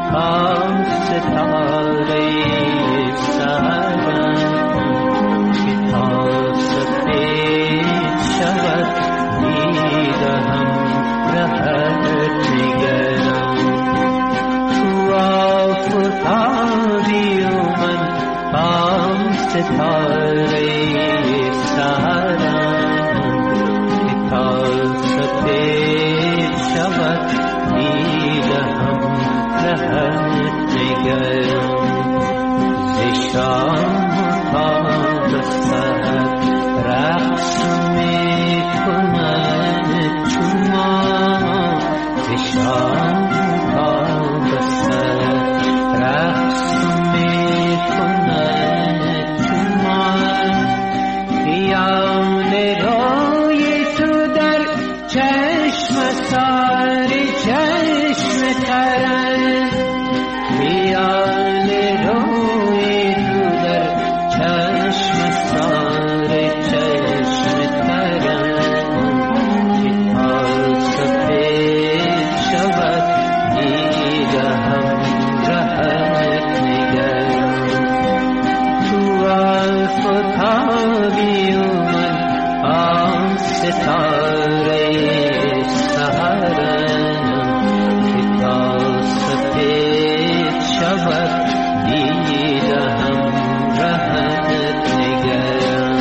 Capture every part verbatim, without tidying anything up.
آن ستاره سحرم که تا سفید شود دیدم رهت نگرم. تو آفتابی و من آن ستاره سحرم که تا سفید شود دیدم رهت نگرم. زشان تا بسد رقص می کنن چون ما. زشان تا بسد رقص می کنن چون ما. خیال روی تو در چشم ساری چشم ترن. خیال روی تو در چشم ساری چشم ترن که تا سفید شود دیدم رهت نگرم. تو آفتابی و من آن ستاره سحرم که تا سفید شود دیدم رهت نگرم.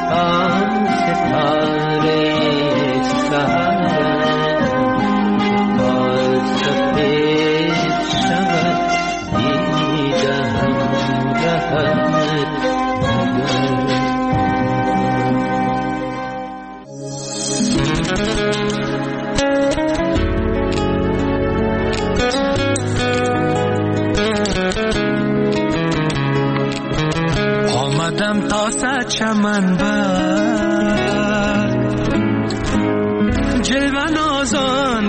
آن ستاره سحرم تا سفید شود دیدم رهت آمدم تا صد چمن بر جلوه نازان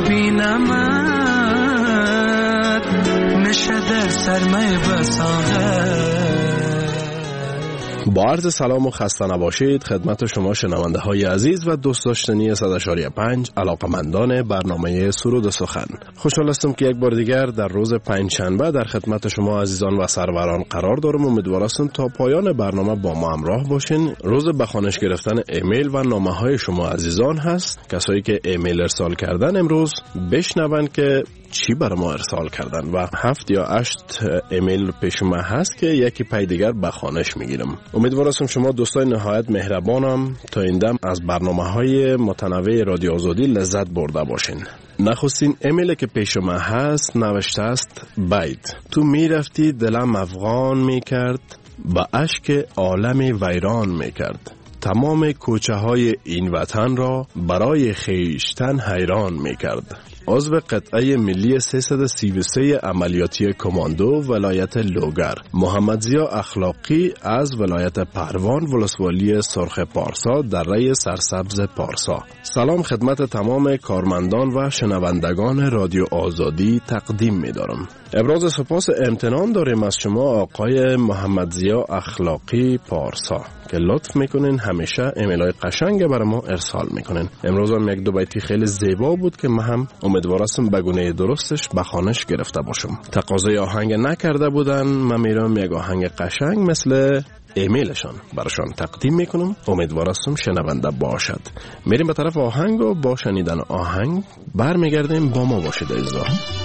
بینمت نشه در سرمه بساغر. با عرض سلام و خسته نباشید خدمت شما شنونده های عزیز و دوست داشتنی صد و پنج علاقمندان برنامه سرود سخن. خوشحال هستم که یک بار دیگر در روز پنجشنبه در خدمت شما عزیزان و سروران قرار دارم. امیدوارم تا پایان برنامه با ما همراه باشین. روز به خوانش گرفتن ایمیل و نامه های شما عزیزان هست. کسایی که ایمیل ارسال کردن امروز بشنون که چی برای ما ارسال کردن و هفت یا هشت ایمیل پیش ما هست که یکی پای دیگر به خوانش میگیرم. امیدوارم شما دوستان نهایت مهربانم تا این دم از برنامه‌های متنوع رادیو آزادی لذت برده باشین. نخستین ایمیل که پیش ما هست نوشته است: باید تو میرفتی دلم افغان میکرد، با اشک عالم ویران میکرد، تمام کوچه های این وطن را برای خیشتن حیران میکرد. عضو قطعه ملی سیصد و سی و سه عملیاتی کماندو ولایت لوگر، محمد ضیا اخلاقی از ولایت پروان ولسوالی سرخ پارسا در ری سرسبز پارسا. سلام خدمت تمام کارمندان و شنوندگان رادیو آزادی تقدیم می دارم. ابراز سپاس امتنان داریم از شما آقای محمد ضیا اخلاقی پارسا که لطف میکنین همیشه ایمیل های قشنگ برای ما ارسال میکنین. امروز هم یک دو بیتی خیلی زیبا بود که من هم امیدوارم به گونه درستش به خوانش گرفته باشم. تقاضای آهنگ نکرده بودن، من میرم یک آهنگ قشنگ مثل ایمیلشان براشان تقدیم میکنم. امیدوارم شنونده باشد. میریم به طرف آهنگ و با شنیدن آهنگ برمیگردیم. با ما باشید عزیزان.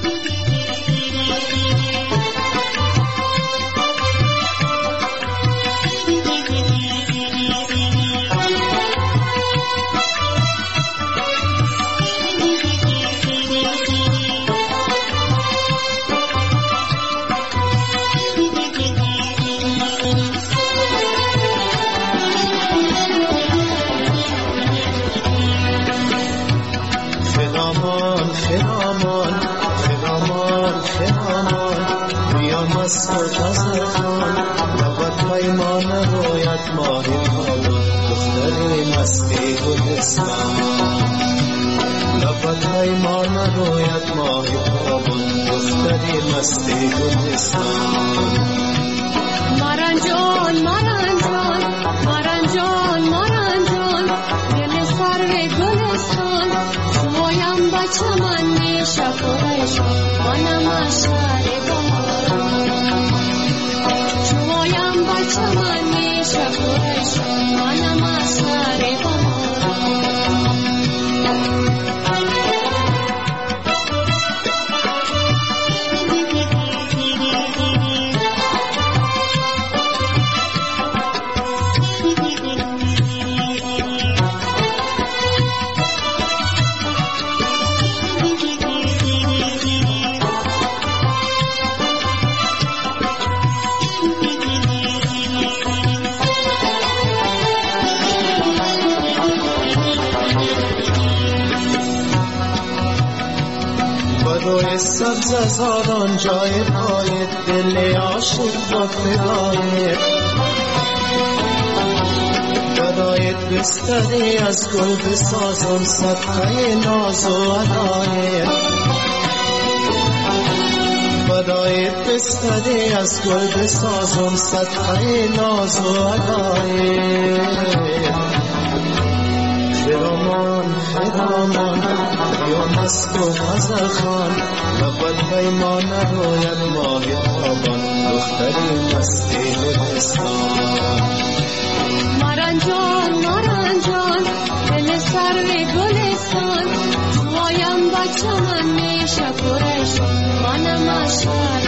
مارنجان مارنجان مارنجان مارنجان دل سر گلستان شمایم بچه من میشه پرشان منم اشعر باران شمایم بچه من میشه پرشان منم اشعر باران سبز زاران جای پای دل عاشق با فدای بدایت بستری از گل بسازم صدقه ناز و عدای بدایت بستری از گل بسازم صدقه ناز و عدای خرامان خرامان یا مست و غزل خان لبت پیمان روید ماه تابان دختری مستی هندستان مارنجان مارنجان دل سر گلستان شمایم بچه من میشه پرشان منم اشعر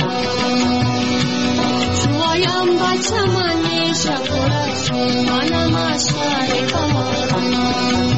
باران شمایم بچه من میشه پرشان منم منم شهر بهارم.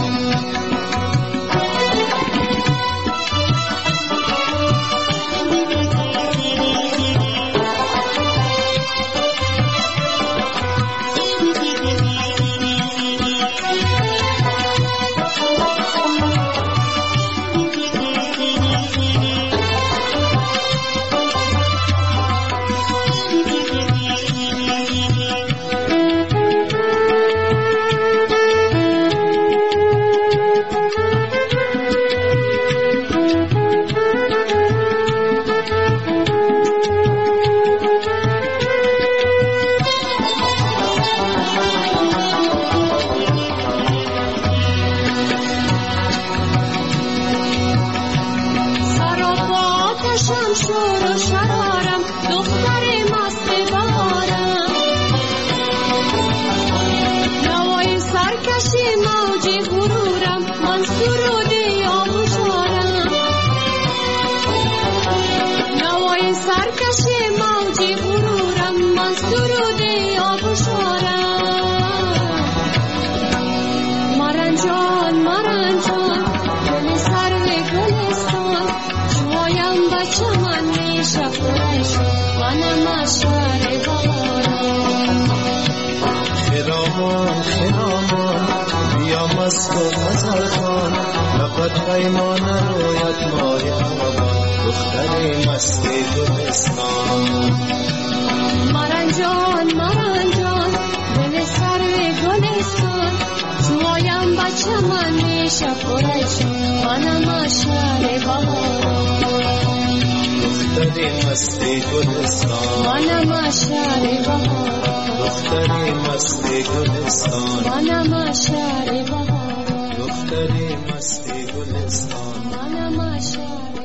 پیمان رویت ماه آبان دختر مستی گلستان. مرنجان مرنجان دل سر گلستان جوایم بچه من میشه پرش منم شهر بهارم. دختر مستی گلستان منم شهر بهارم. دختر مستی گلستان منم شهر بهارم. دختری مستی گلستان منم شهر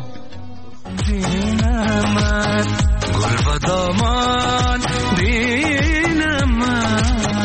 بینمت گل و دامان بینمت.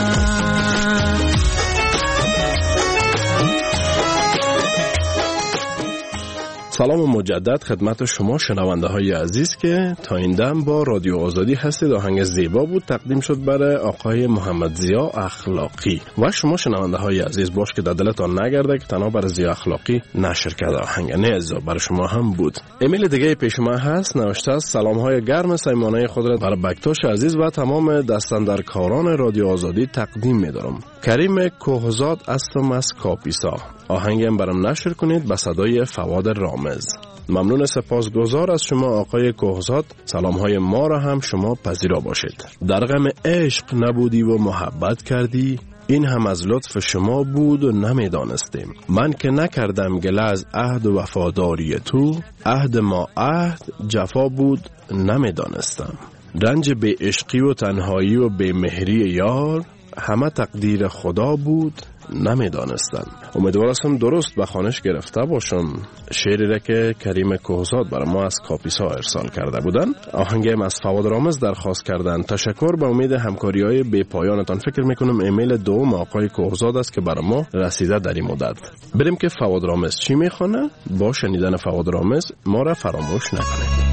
سلام مجدد خدمت شما شنونده های عزیز که تا این دم با رادیو آزادی هستید. آهنگ زیبا بود تقدیم شد برای آقای محمد ضیا اخلاقی و شما شنونده های عزیز باش که در دلتان نگرده که تنها برای ضیا اخلاقی نشر کرده آهنگ، نه عزیزا برای شما هم بود. ایمیل دیگه پیش ما هست، نوشته است سلام های گرم صمیمانه خود را برای بکتاش عزیز و تمام دستاندرکاران رادیو آزادی تقدیم می‌دارم. کریم کوهزاد هستم از کاپیسا. آهنگم برام نشر کنید به صدای فواد رامز. ممنون، سپاسگزار از شما آقای کوهزاد. سلام های ما را هم شما پذیرا باشید. در غم عشق نبودی و محبت کردی، این هم از لطف شما بود و نمیدانستیم. من که نکردم گله از عهد و وفاداری تو، عهد ما عهد جفا بود نمیدانستم. رنج بی عشقی و تنهایی و بی مهری یار، همه تقدیر خدا بود نمیدانستم. امیدوارم درست به خوانش گرفته باشم. شعری را که کریم کوهزاد برای ما از کاپیسا ارسال کرده بودن. آهنگم از فواد رامز درخواست کردن. تشکر، به امید همکاری های بی پایانتان. فکر میکنم ایمیل دوم آقای کوهزاد است که برای ما رسیده در این مدت. بریم که فواد رامز چی میخونه. با شنیدن فواد رامز ما را فراموش نکنید.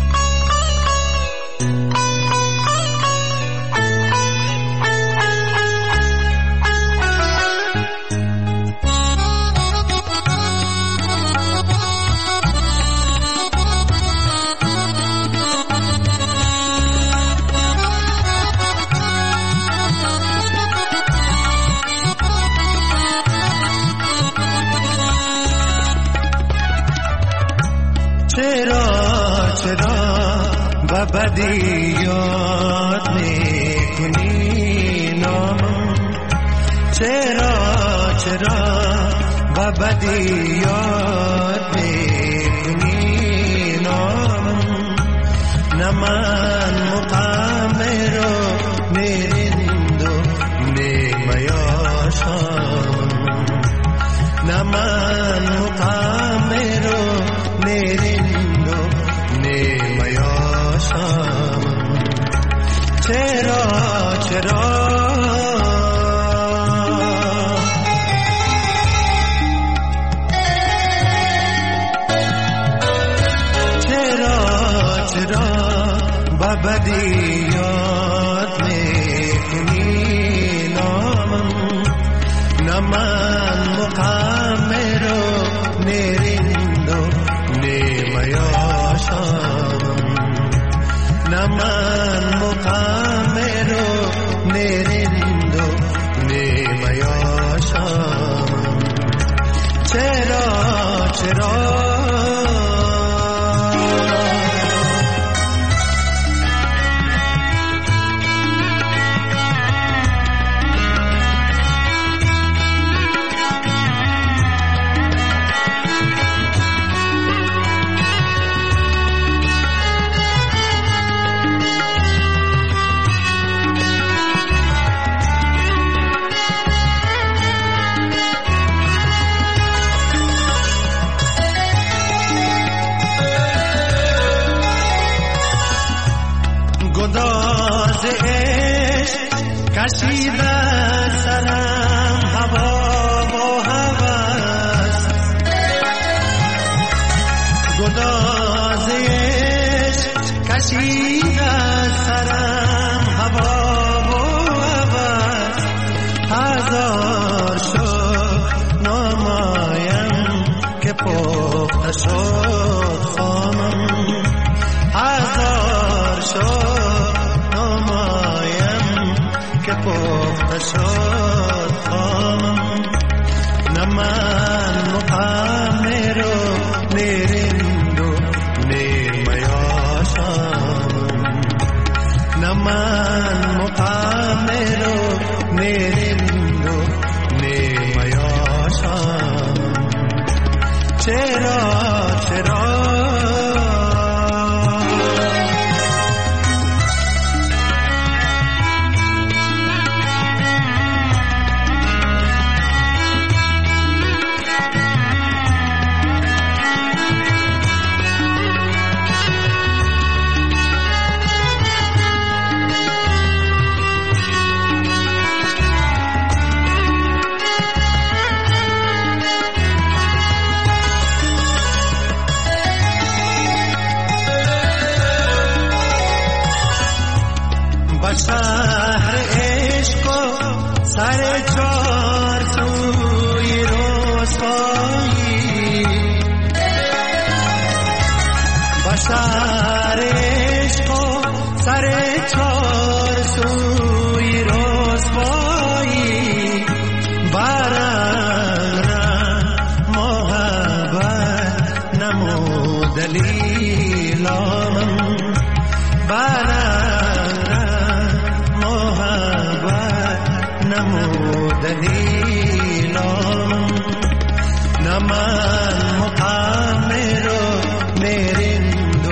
بدی یاد میکنی نامم، چرا چرا و بدی یاد میکنی نامم. نه من مقام رو میرند و نیمیاشم، نه من مقام رو میرند و نیمیاشم. چرا چرا چرا چرا با بدی یاد میکنی نامم. نیرندو نیمیاشم چرا چرا گداز عشق کشیده سرم هوا و هوس گداز عشق کشیده سرم هوا و هوس هزار شد نامایم که پخته شد خانم هزار شد پخته شد خانم نه من مقامر و نیرند و نیمیاشم نه من مقامر و نیرند و نیمیاشم چرا چرا شهر عشق و سر چار سوی رسوایی با شهر عشق و سر چار سوی رسوایی برنگ محبت نمو دلیلام دلیلام نه من مقامر و نیرند و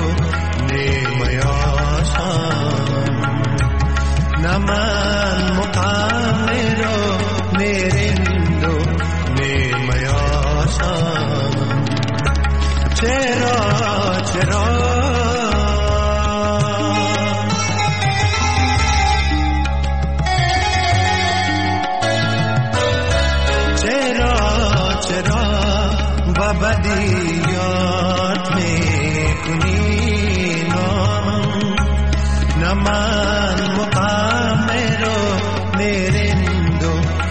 نیمیاشم نه من مقامر و نیرند و نیمیاشم چرا چرا بدیات میکنی نامم نه من مقامر و نیرند و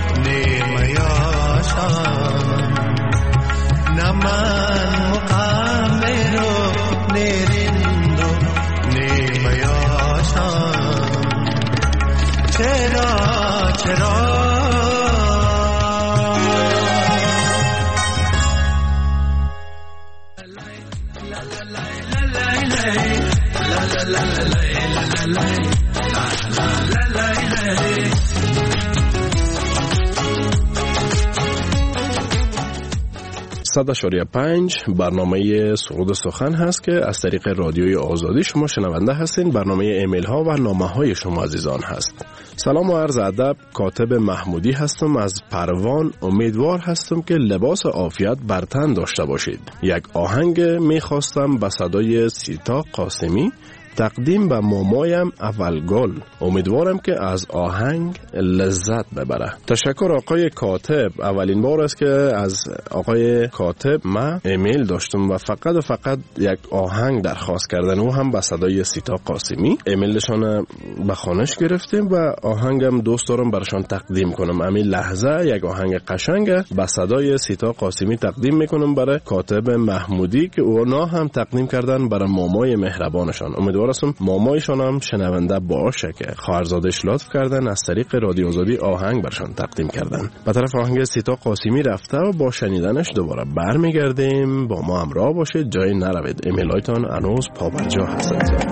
نیمیاشم نه من مقامر و نیرند و نیمیاشم چرا چرا صد اشاریه پنج برنامه سرود سخن هست که از طریق رادیوی آزادی شما شنونده هستین. برنامه ایمیل ها و نامه های شما عزیزان هست. سلام و عرض ادب، کاتب محمودی هستم از پروان. امیدوار هستم که لباس عافیت بر تن داشته باشید. یک آهنگ میخواستم به صدای سیتا قاسمی تقدیم به مامایم اولگل. امیدوارم که از آهنگ لذت ببره. تشکر آقای کاتب. اولین بار است که از آقای کاتب ما ایمیل داشتم و فقط و فقط یک آهنگ درخواست کردن، او هم به صدای سیتا قاسمی. ایمیلشان به خانش گرفتیم و آهنگم دوست دارم برشان تقدیم کنم. همین لحظه یک آهنگ قشنگ به صدای سیتا قاسمی تقدیم میکنم برای کاتب محمودی که اونا هم تقدیم کردن برای مامای مهربانشان. امیدوارم امیدوارم مامایشان هم شنونده باشه که خواهرزادش لطف کردن از طریق رادیو آزادی آهنگ برشان تقدیم کردن. به طرف آهنگ سیتا قاسمی رفته و با شنیدنش دوباره برمیگردیم. با ما همراه باشید، جای نروید. ایمیلایتان هنوز پابرجا هست.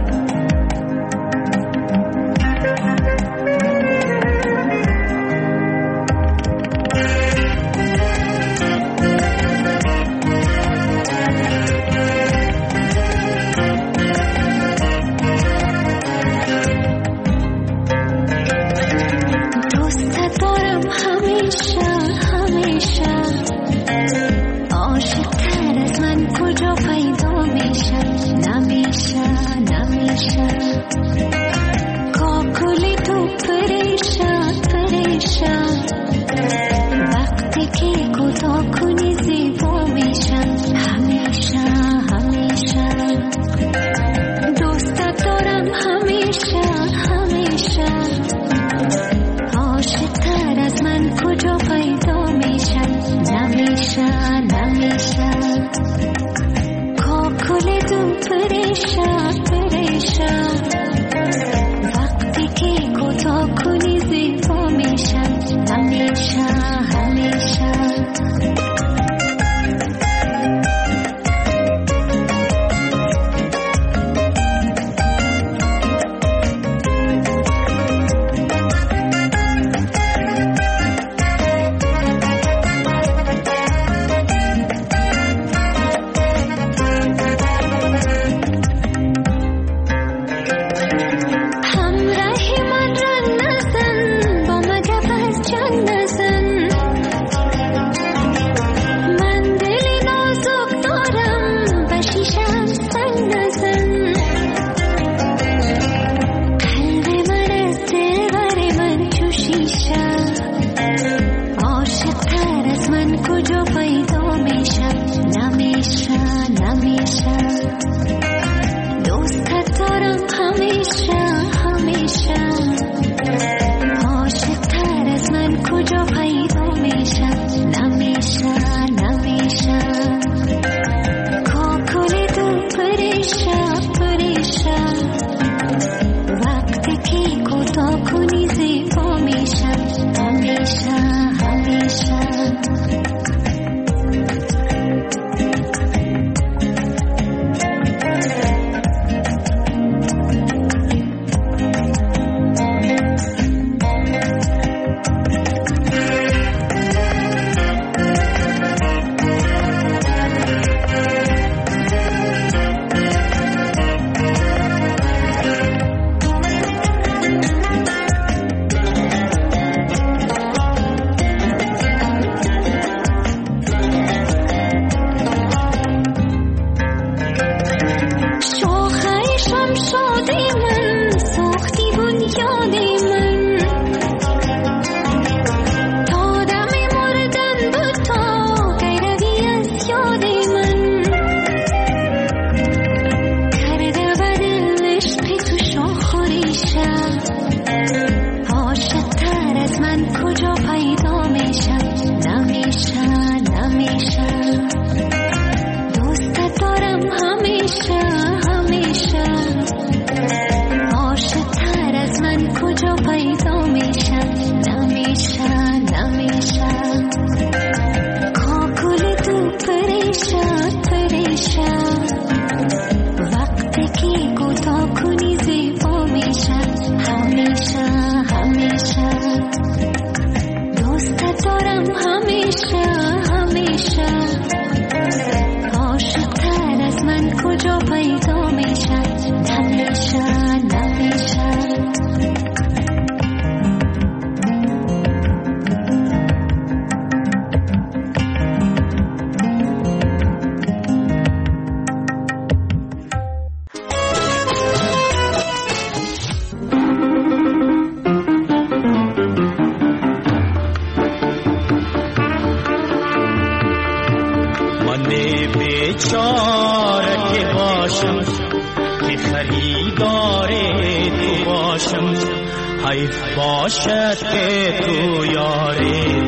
حیف باشد که تو یار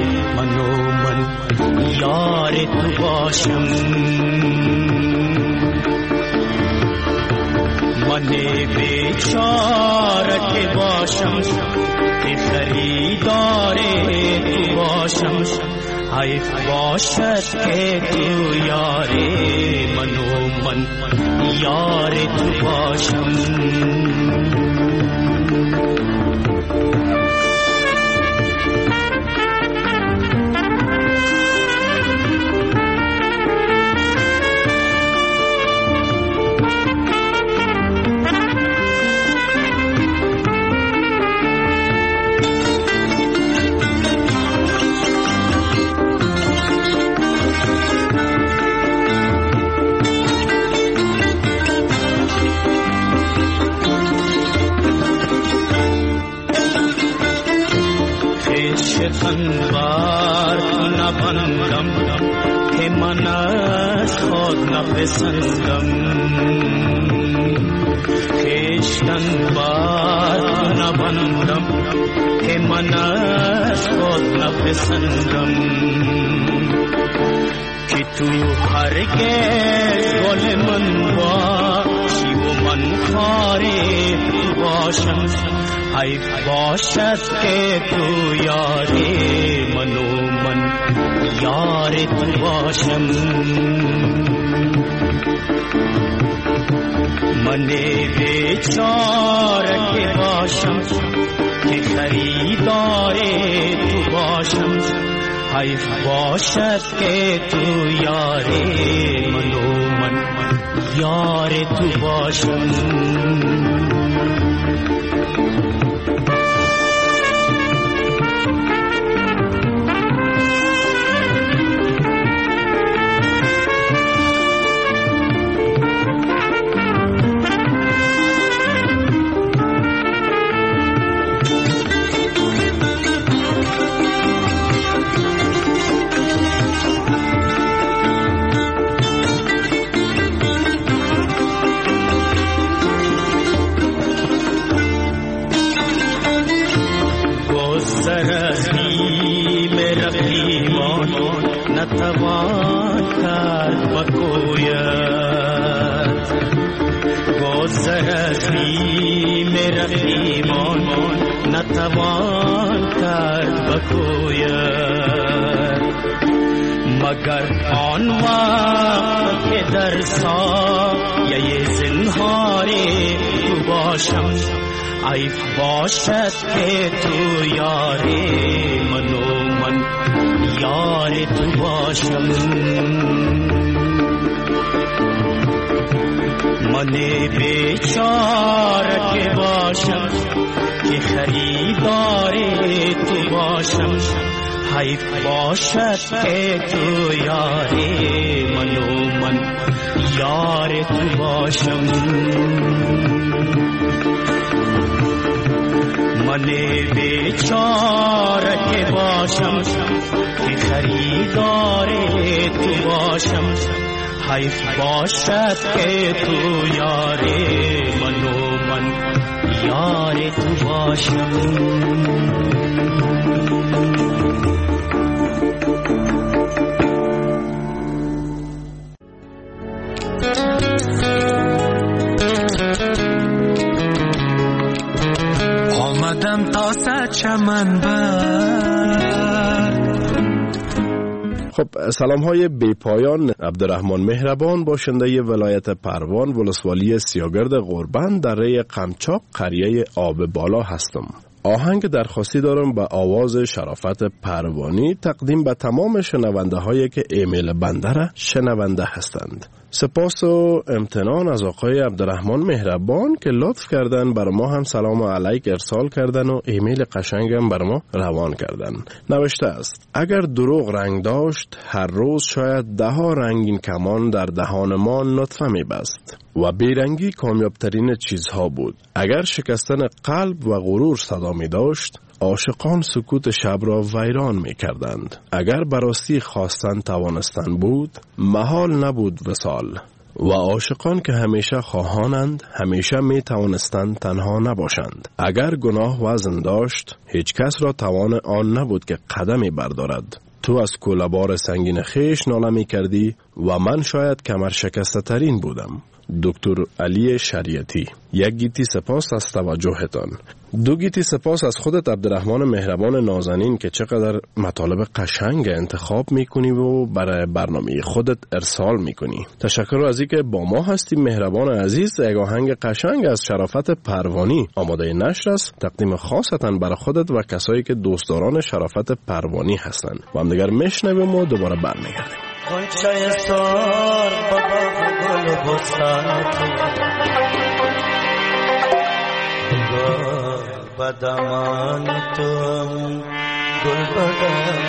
من و من یار تو باشم. من بیچاره که باشم که خریدار تو باشم حیف باشد که تو یار من و من یار تو باشم انوار نبندم که من از خود نپسندم خیشتن بار نبندم که من از خود نپسندم که تو هرگز گل من باشی و من خار تو باشم حیف باشد که تو یار من و من یار تو باشم من بیچاره که باشم که خریدار تو باشم حیف باشد که تو یار من و من یار تو باشم نتوان کرد بگوید گذر از بیم رقیبان نتوان کرد بگوید مگر آن وقت که در سایه زنهار تو باشم عیب باشد که تو یار من و من یار تو باشم من بیچاره که باشم که خریدار تو باشم حیف باشد که تو یار من و من یار تو باشم من بیچاره که باشم که خریدار تو باشم حیف باشد که تو یار من و من یار تو باشم آمدم تا صد چمن بر. خب سلام های بی پایان. عبدالرحمن مهربان باشنده ولایت پروان ولسوالی سیاگرد غربند دره قمچاق قریه آب بالا هستم. آهنگ درخواستی دارم به آواز شرافت پروانی تقدیم به تمام شنونده هایی که ایمیل بنده را شنونده هستند. سپاس و امتنان از آقای عبدالرحمن مهربان که لطف کردن بر ما هم سلام علیک ارسال کردن و ایمیل قشنگم بر ما روان کردن. نوشته است: اگر دروغ رنگ داشت هر روز شاید ده ها رنگین کمان در دهان ما نطفه می بست و بیرنگی کامیابترین چیزها بود. اگر شکستن قلب و غرور صدا می داشت عاشقان سکوت شب را ویران می کردند. اگر براستی خواستن توانستن بود محال نبود وصال و عاشقان که همیشه خواهانند همیشه می توانستند تنها نباشند. اگر گناه وزن داشت هیچ کس را توان آن نبود که قدمی بردارد. تو از کوله‌بار سنگین خیش ناله می کردی و من شاید کمر شکسته ترین بودم. دکتر علی شریعتی. یک گیتی سپاس از توجهتان. دو گیتی سپاس از خودت عبدالرحمن مهربان نازنین که چقدر مطالب قشنگ انتخاب میکنی و برای برنامه خودت ارسال میکنی. تشکر از اینکه با ما هستی مهربان عزیز. یک آهنگ قشنگ از شرافت پروانی آماده نشر است، تقدیم خاصتاً برای خودت و کسایی که دوستداران شرافت پروانی هستند. با هم دیگر میشنویم و دوباره برمیگردیم. غنچه سار بابا گل بستان تو بدمان تو گل بدم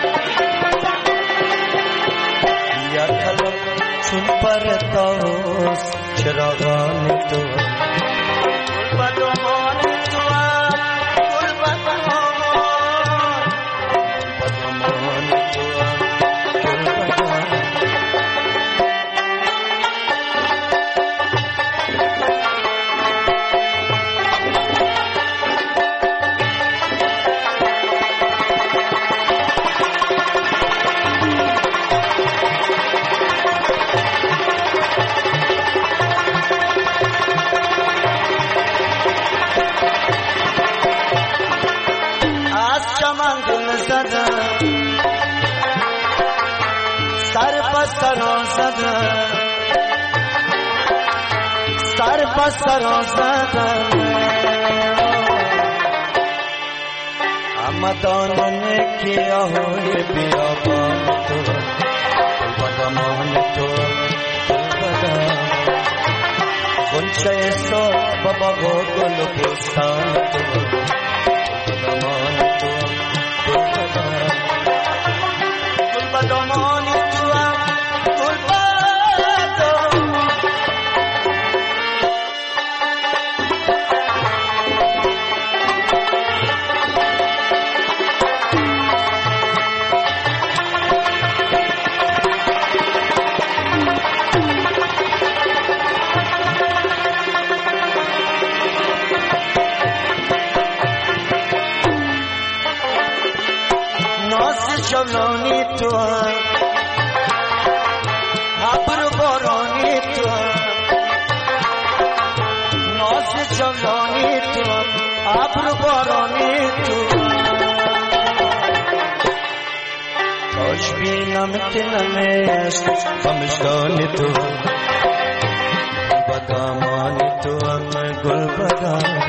یا کلم چون پرتاست چراغان تو گل بدمان تو گل بدمان بدمان تو سر پس سر زدم آمدانه کیا ہوئے بیابان تو بدمان تو بدم غنچه سو بابا گل بستان تو بدمان تو بدم گل بدمان تو گل بدم جوانی تو ابر بارانی تو ناز جوانی تو ابر بارانی تو کاش بینم که نمیست خمشگانی تو بدامانی تو هم گل بدم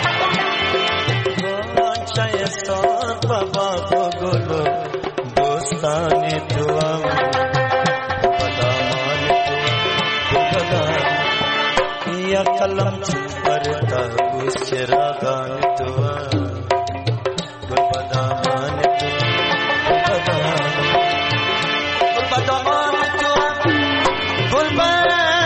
غنچه سار بابا گل دوستانی تو هم بدامان تو بدم یا کلم چپرتا بوس چراغان تو هم گل بدامان تو بدم گل بدامان تو گل بدم.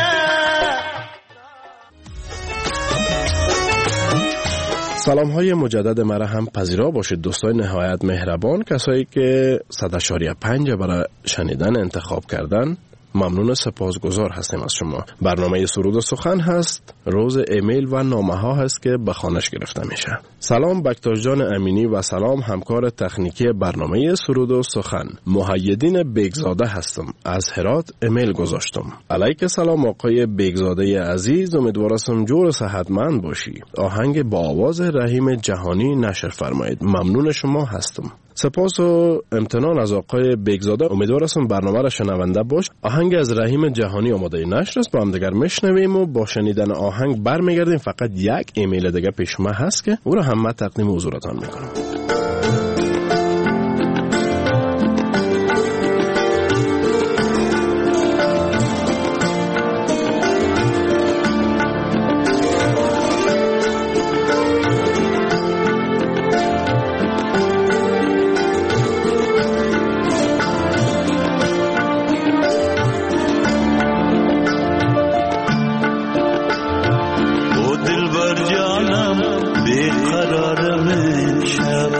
سلام های مجدد مرا هم پذیرا باشید دوستای نهایت مهربان. کسایی که صد اشاریه پنج برای شنیدن انتخاب کردن ممنون سپاسگزار هستیم از شما. برنامه سرود و سخن هست، روز ایمیل و نامه ها هست که به خوانش گرفته میشه. سلام بکتاش جان امینی و سلام همکار تکنیکی برنامه سرود و سخن. محیدین بیگزاده هستم، از هرات ایمیل گذاشتم. علیک سلام آقای بیگزاده عزیز، امیدوارم جور صحتمند باشی. آهنگ با آواز رحیم جهانی نشر فرمایید. ممنون شما هستم. سپاس و امتنان از آقای بیگزاده. امیدوارم برنامه را شنونده باش. آهنگ از رحیم جهانی آماده نشر است، با هم دیگر میشنویم و با شنیدن آهنگ برمیگردیم. فقط یک ایمیل دیگه پیش ما هست که او را هم تقدیم حضورتان میکنم. بیقرارم شب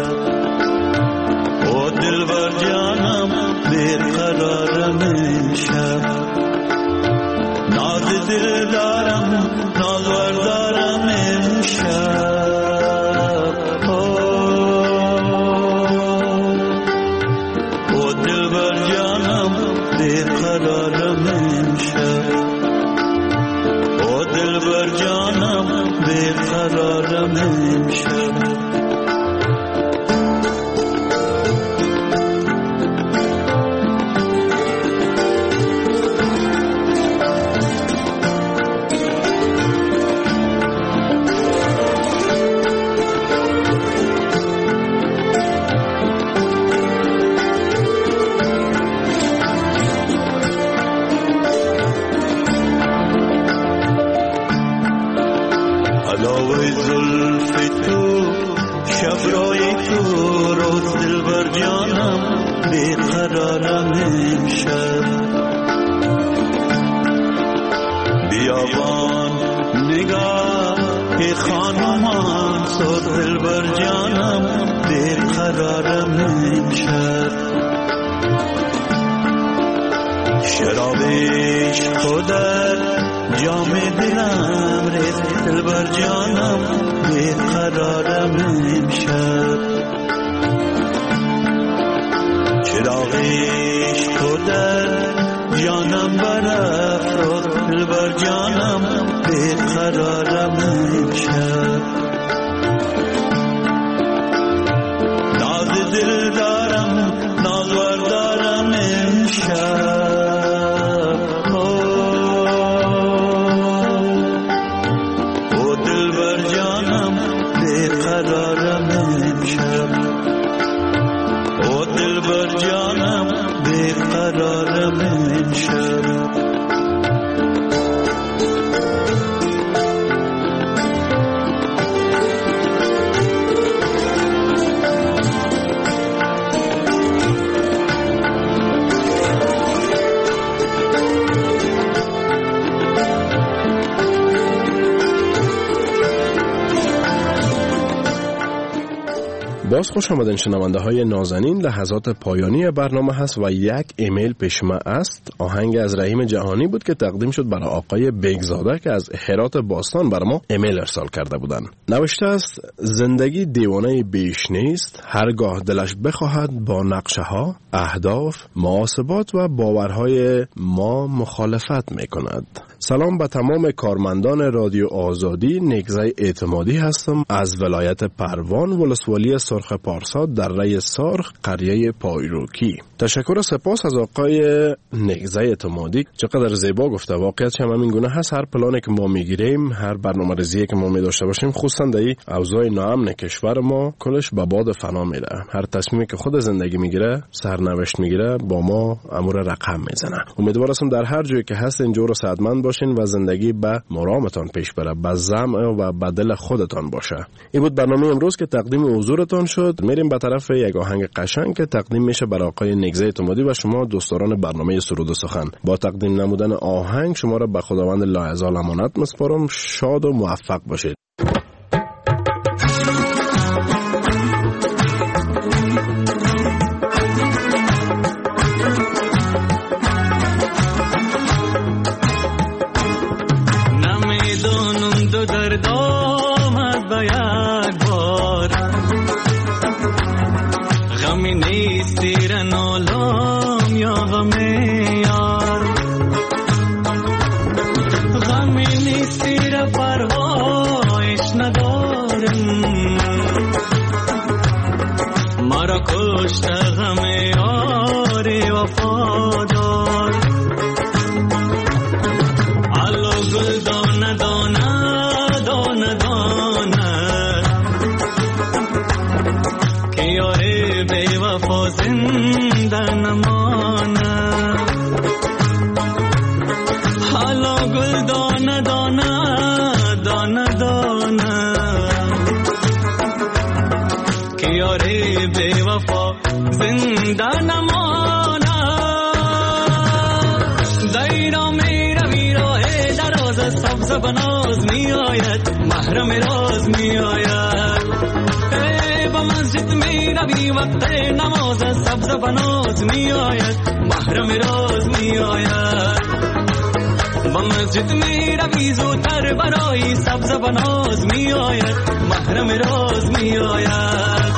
جانم بیقرارم امشب بیابان نگاه خانمان تو دلبر جانم بیقرارم امشب شرابش خودت جام دلم ریخت دلبر جانم بیقرارم امشب چراغش خودت جانم برافروخت دلبر جانم بیقرارم امشب ناز دل دارم نازور دارم امشب او دلبر جانم بیقرارم امشب او دلبر جانم بیقرارم امشب باز خوش آمدین شنونده های نازنین. لحظات پایانی برنامه هست و یک ایمیل پیشمه است. آهنگ از رحیم جهانی بود که تقدیم شد برای آقای بیگزاده که از هرات باستان برای ما ایمیل ارسال کرده بودن. نوشته است زندگی دیوانه بیش نیست، هرگاه دلش بخواهد با نقشه ها، اهداف، محاسبات و باورهای ما مخالفت می کند. سلام به تمام کارمندان رادیو آزادی. نگزه اعتمادی هستم از ولایت پروان، ولسوالی سرخ پارسا، دره سرخ، قریه پایروکی. تشکر و سپاس از آقای نگزه اعتمادی. چقدر زیبا گفته. واقعیت هم همین گونه هست. هر پلانی که ما میگیریم، هر برنامه‌ریزی که ما می داشته باشیم، خصوصا در این اوضاع ناامن کشور ما، کلش به باد فنا میره. هر تصمیمی که خود زندگی میگیره، سرنوشت میگیره، با ما امور رقم میزنه. امیدوارم در هر جایی که هست اینجور سعادتمند باشین و زندگی به مرامتان پیش بره، به زعم و به دل خودتان باشه. این بود برنامه امروز که تقدیم حضورتان شد. میریم به طرف یک آهنگ قشنگ که تقدیم میشه برای آقای نگزه اعتمادی و شما دوستداران برنامه سرود و سخن. با تقدیم نمودن آهنگ شما را به خداوند لاعزال امانت میسپارم. شاد و موفق باشید. بناز می آید محرم راز می آید ای با مسجد می روی وقت نماز سبز بناز می آید محرم راز می آید با مسجد می روی زودتر برای سبز بناز می آید محرم راز می آید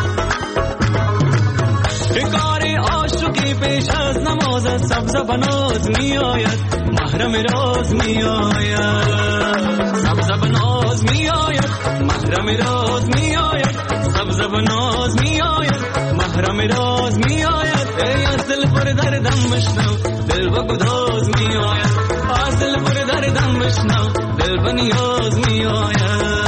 فکار عاشقی پیش از نماز سبز بناز می آید محرم راز می آید سبز بناز می آید محرم راز می آید سبز بناز می آید محرم راز می آید ای از دل پر دردم بشنو دل با گداز می آید از دل پر دردم بشنو دل با نیاز می آید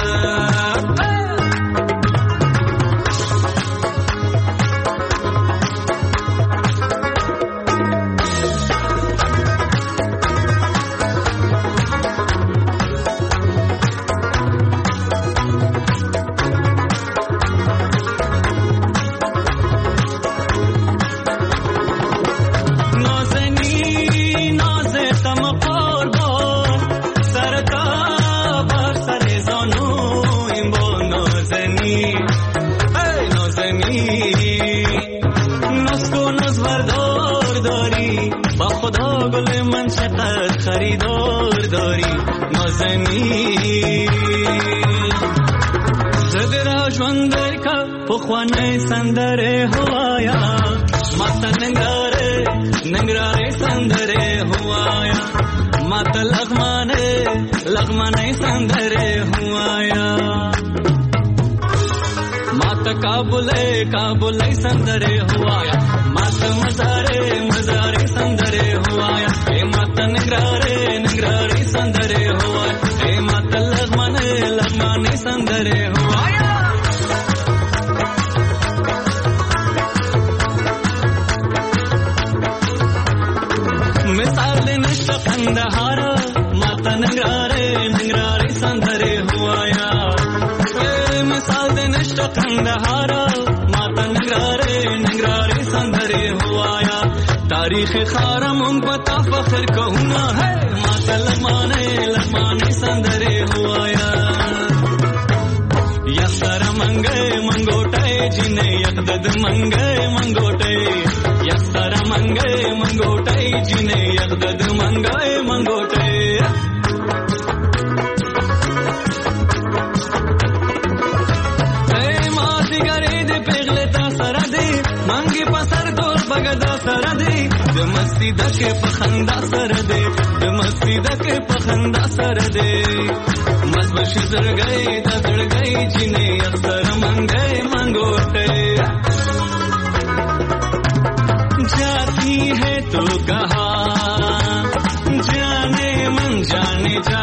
روز بردار داری با خدا گل من چقدر خریدار داری نازنین زدرا جوندر کا پخوانه سندره هوایا مات ننگاره ننگراره سندره هوایا مات لغمانه لغمانه سندره هوایا مات کابله کابله سندره هوایا مات مزاره مزاره سندره هوایا اے مات ننگراره ننگراره سندره هوایا اے مات لغمانه لغمانه سندره هوایا مثال نشت قندهارا ماتا ننگراره ننگراره سندره هوایا مثال نشت قندهارا ماتا ننگراره ننگراره سندره هوایا تاریخ خارم ان پتا فخر کهونا ہے ماتا لغمانے لغمانے سندره هوایا یسر منگے منگوٹے جنے یقدد منگے منگوٹے یسر منگے منگوٹے جنے یقدد منگے منگوٹے اے ماتی گرے دے پیغلے تا سر دے منگی پسر دور بگدا سر دے د مستی دکے پخندا سر دے د مستی دکے پخندا سر دے مزبش زر گئے دزڑ گئی جنے اکثر منگے منگوٹے جاتی ہے تو کہاں جانے من جانے جا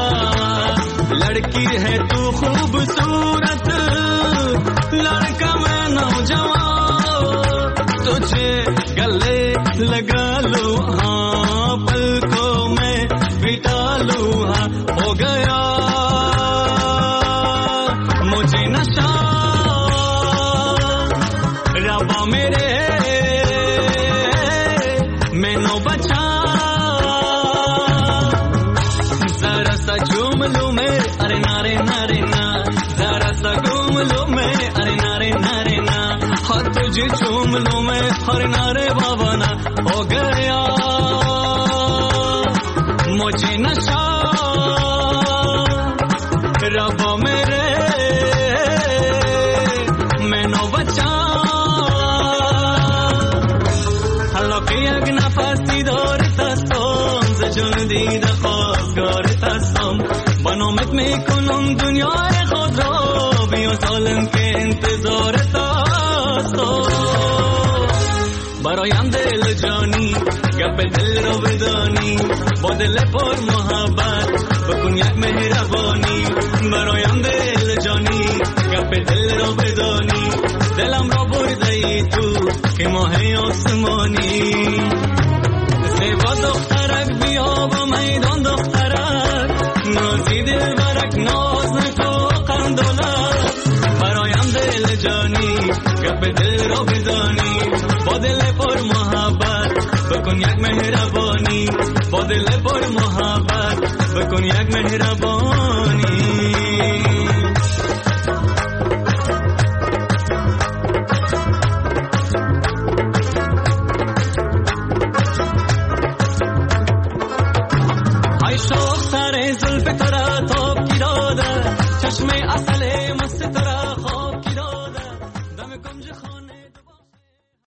لڑکی ہے تو خوبصورت لڑکا میں نوجوان تجھے گلے لگا لو ہاں پلکوں میں بٹا لو ہاں ہو گیا مجھے نشہ ربا میرے میں نو بچا ذرا سا جھوم لوں میں ارے نارے نارے نا ذرا سا گھوم لوں میں ارے نارے نارے نا ہاتھ تجھے چوم لوں میں ارے نارے بابا نا ہو گیا مجھے نشہ ربا میرے میں نو بچا حلقی اگ نفسی دور تستم زجون دید خواستگار تستم بنامت میکنم دنیای خود را بیا سالم که انتظار تستم برایم دل جانی گپ دل رو بدانی با دل پر محبت بکن یک مهربانی برایم دل جانی گپ دل رو بدانی دلم را برده‌ای تو که ماه آسمانی زیبا دخترک بیا با میدان دخترک نازی دل برک ناز نکو قندولک برایم دل جانی گپ دل رو بدانی با دل پر محبت بکن یک مهربانی با دل پر محبت بکن یک مهربانی